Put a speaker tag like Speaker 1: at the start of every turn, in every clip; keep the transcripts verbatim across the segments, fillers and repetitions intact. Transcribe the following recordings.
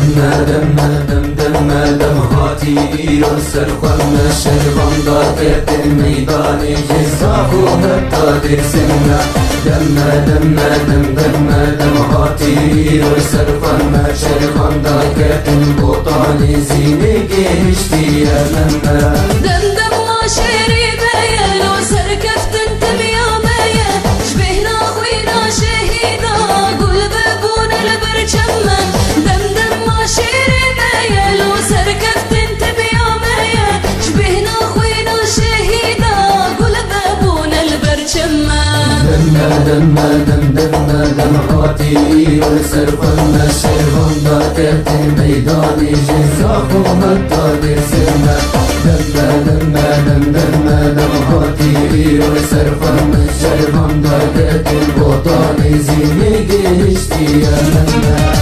Speaker 1: دم دم دم دم هاتی ایران سرخم شرخم دارد میدان جزاق و حتی درسنا دم دم دم دم دم هاتی ایران سرخم شرخم دارد بوطان زینگی اشتیاق
Speaker 2: دم دم ما شری بیانو سرکفت انتم یا میا شبهنا خوینا شهیدا قل ببون البرچمن دم دم ما شری بیانو سرکفت انتم یا میا شبهنا خوینا شهیدا قل ببون البرچمن
Speaker 1: دم دم دم دم هاتی ایران سرخم شرخم دارد میدان جزاق و حتی درسنا دم دم دم دم دم هاتی ایران سرخم شرخم دارد بوطان زینگی اشتیاق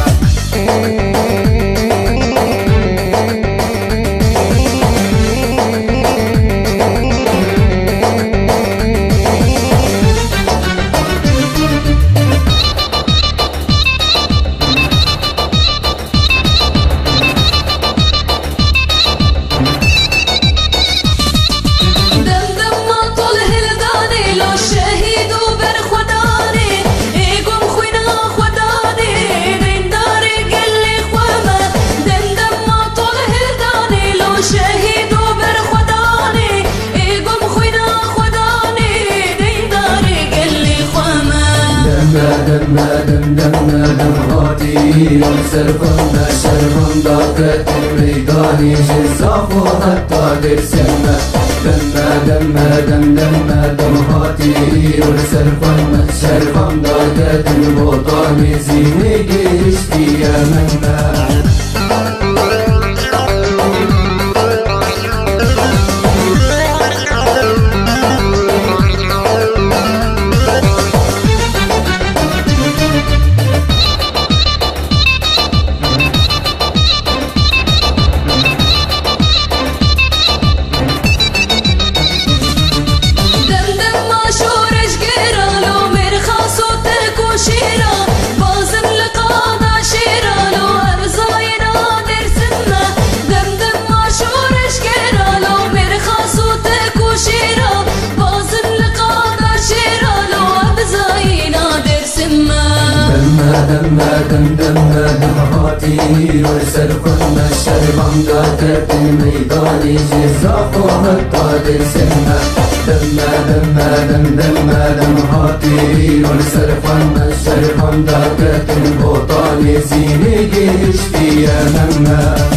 Speaker 1: دم دم دم دم هاتی ایران سرخم شرخم دارد میدان جزاق و حتی درسنا دم دم دم دم دم هاتی ایران سرخم شرخم دارد بوطان زینگی اشتیاق دم دم دم دم هاتی ایران سرخم شرخم دارد میدان جزاق و حتی درسنا دم دم دم دم دم هاتی ایران سرخم شرخم دارد بوطان زینگی اشتیاق